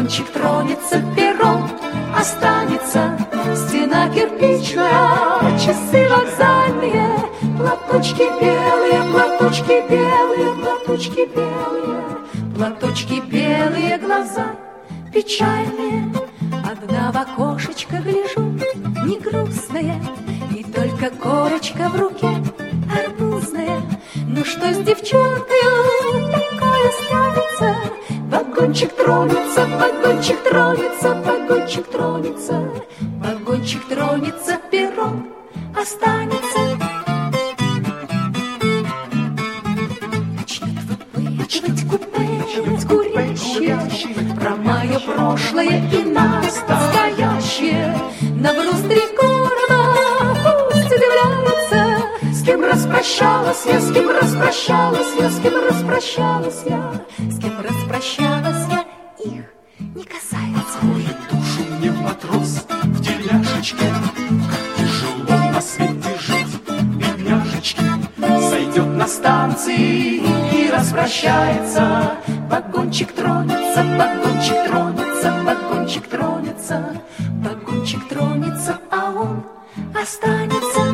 Вагончик тронется, перрон останется, стена кирпичная, часы вокзальные, платочки белые, платочки белые, платочки белые, платочки белые, глаза печальные. Одна в окошечко гляжу, не грустная, и только корочка в руке арбузная. Ну что с девчонкою такое станется? Вагончик тронется, вагончик тронется, вагончик тронется, вагончик тронется, перрон останется. Начнет выпытывать купе курящие про мое прошлое и настоящее. На груз три города пусть удивляются, с кем распрощалась я, с кем распрощалась я, с кем распрощалась я, с кем распрощалась я, их не касается. Откроет душу мне матрос в тельняшечке, как тяжело на свете жить, бедняжечки. Сойдет на станции и распрощается. Вагончик тронется, вагончик тронется, вагончик тронется, Вагончик тронется, а он останется.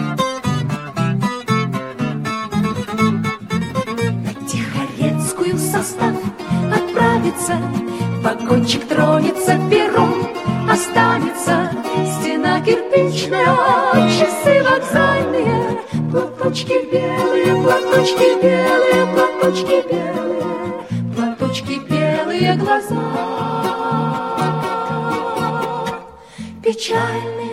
На Тихорецкую состав отправится. Вагончик тронется, перрон останется, стена кирпичная, часы вокзальные, платочки белые, платочки белые, платочки белые, платочки белые, глаза печальные.